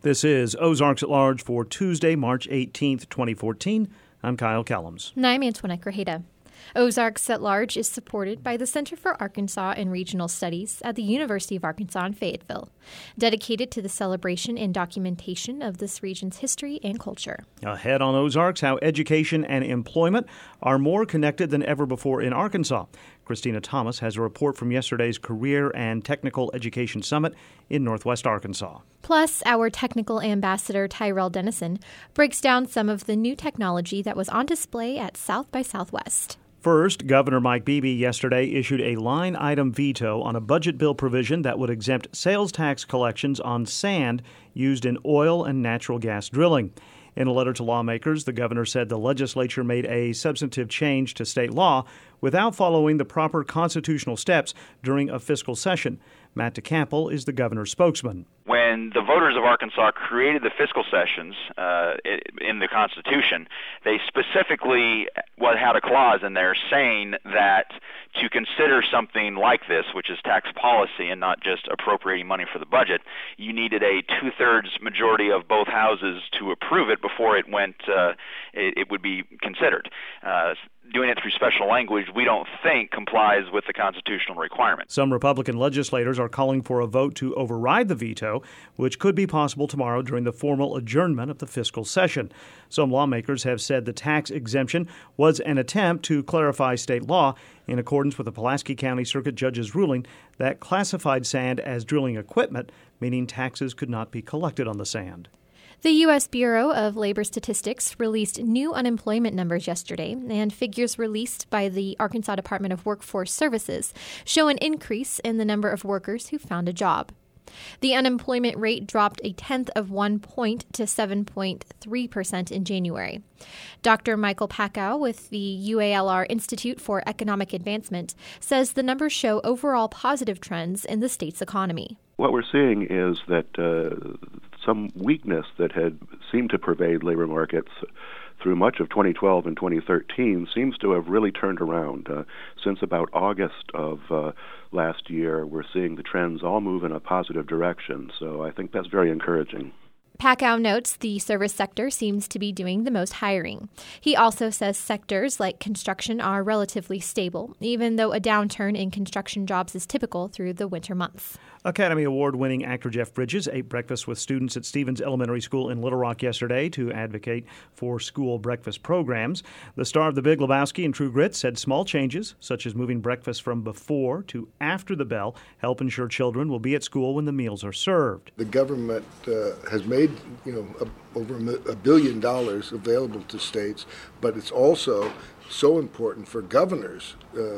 This is Ozarks at Large for Tuesday, March 18th, 2014. I'm Kyle Kellums. And I'm Antoinette Grajeda. Ozarks at Large is supported by the Center for Arkansas and Regional Studies at the University of Arkansas in Fayetteville, dedicated to the celebration and documentation of this region's history and culture. Ahead on Ozarks, how education and employment are more connected than ever before in Arkansas. Christina Thomas has a report from yesterday's Career and Technical Education Summit in Northwest Arkansas. Plus, our technical ambassador, Tyrell Dennison, breaks down some of the new technology that was on display at South by Southwest. First, Governor Mike Beebe yesterday issued a line-item veto on a budget bill provision that would exempt sales tax collections on sand used in oil and natural gas drilling. In a letter to lawmakers, the governor said the legislature made a substantive change to state law without following the proper constitutional steps during a fiscal session. Matt DeCample is the governor's spokesman. When the voters of Arkansas created the fiscal sessions in the Constitution, they specifically had a clause in there saying that to consider something like this, which is tax policy and not just appropriating money for the budget, you needed a two-thirds majority of both houses to approve it before it would be considered. Doing it through special language, we don't think complies with the constitutional requirement. Some Republican legislators are calling for a vote to override the veto, which could be possible tomorrow during the formal adjournment of the fiscal session. Some lawmakers have said the tax exemption was an attempt to clarify state law in accordance with the Pulaski County Circuit Judge's ruling that classified sand as drilling equipment, meaning taxes could not be collected on the sand. The U.S. Bureau of Labor Statistics released new unemployment numbers yesterday, and figures released by the Arkansas Department of Workforce Services show an increase in the number of workers who found a job. The unemployment rate dropped 0.1 point to 7.3% in January. Dr. Michael Packow with the UALR Institute for Economic Advancement says the numbers show overall positive trends in the state's economy. What we're seeing is that some weakness that had seemed to pervade labor markets through much of 2012 and 2013 seems to have really turned around. Since about August of last year, we're seeing the trends all move in a positive direction, so I think that's very encouraging. Packow notes the service sector seems to be doing the most hiring. He also says sectors like construction are relatively stable, even though a downturn in construction jobs is typical through the winter months. Academy Award-winning actor Jeff Bridges ate breakfast with students at Stevens Elementary School in Little Rock yesterday to advocate for school breakfast programs. The star of The Big Lebowski and True Grit said small changes, such as moving breakfast from before to after the bell, help ensure children will be at school when the meals are served. The government has made over $1 billion available to states, but it's also so important for governors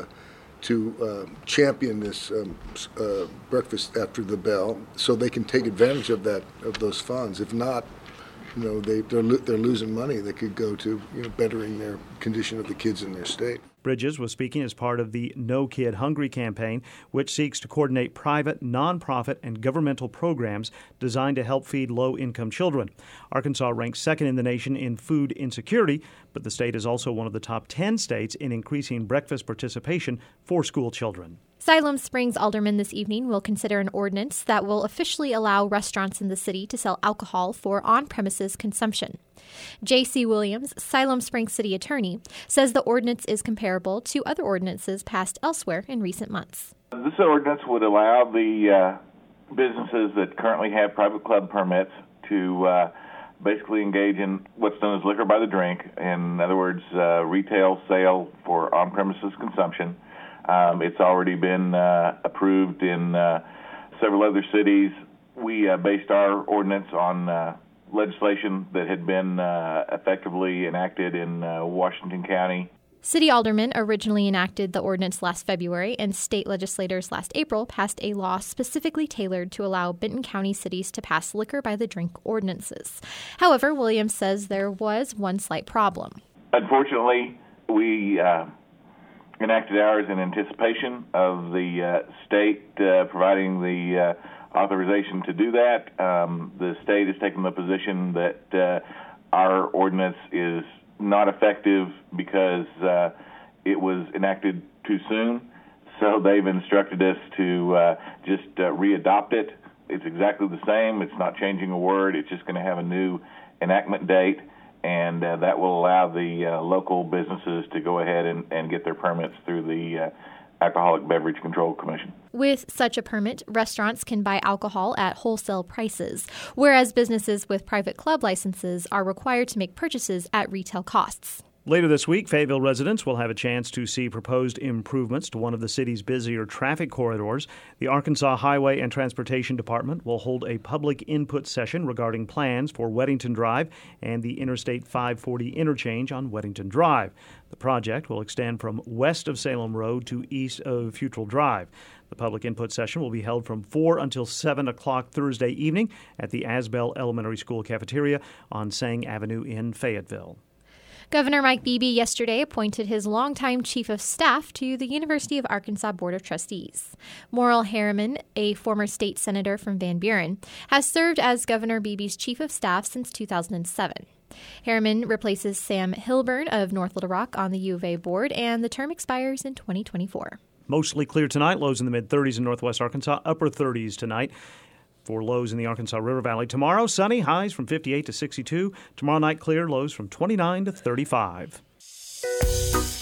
to champion this breakfast after the bell, so they can take advantage of those funds. If not, they're losing money that could go to bettering their condition of the kids in their state. Bridges was speaking as part of the No Kid Hungry campaign, which seeks to coordinate private, nonprofit, and governmental programs designed to help feed low-income children. Arkansas ranks second in the nation in food insecurity, but the state is also one of the top 10 states in increasing breakfast participation for school children. Siloam Springs aldermen this evening will consider an ordinance that will officially allow restaurants in the city to sell alcohol for on-premises consumption. J.C. Williams, Siloam Springs city attorney, says the ordinance is comparable to other ordinances passed elsewhere in recent months. This ordinance would allow the businesses that currently have private club permits to basically engage in what's known as liquor by the drink. In other words, retail sale for on-premises consumption. It's already been approved in several other cities. We based our ordinance on legislation that had been effectively enacted in Washington County. City aldermen originally enacted the ordinance last February, and state legislators last April passed a law specifically tailored to allow Benton County cities to pass liquor by the drink ordinances. However, Williams says there was one slight problem. Unfortunately, we enacted ours in anticipation of the state providing the authorization to do that. The state has taken the position that our ordinance is not effective because it was enacted too soon. So they've instructed us to just re-adopt it It's exactly the same. It's not changing a word. It's just going to have a new enactment date, and that will allow the local businesses to go ahead and get their permits through the Alcoholic Beverage Control Commission. With such a permit, restaurants can buy alcohol at wholesale prices, whereas businesses with private club licenses are required to make purchases at retail costs. Later this week, Fayetteville residents will have a chance to see proposed improvements to one of the city's busier traffic corridors. The Arkansas Highway and Transportation Department will hold a public input session regarding plans for Weddington Drive and the Interstate 540 interchange on Weddington Drive. The project will extend from west of Salem Road to east of Futrell Drive. The public input session will be held from 4 until 7 o'clock Thursday evening at the Asbell Elementary School cafeteria on Sang Avenue in Fayetteville. Governor Mike Beebe yesterday appointed his longtime chief of staff to the University of Arkansas Board of Trustees. Morrill Harriman, a former state senator from Van Buren, has served as Governor Beebe's chief of staff since 2007. Harriman replaces Sam Hilburn of North Little Rock on the U of A board, and the term expires in 2024. Mostly clear tonight, lows in the mid-30s in northwest Arkansas, upper 30s tonight. For lows in the Arkansas River Valley. Tomorrow, sunny, highs from 58 to 62. Tomorrow night, clear, lows from 29 to 35.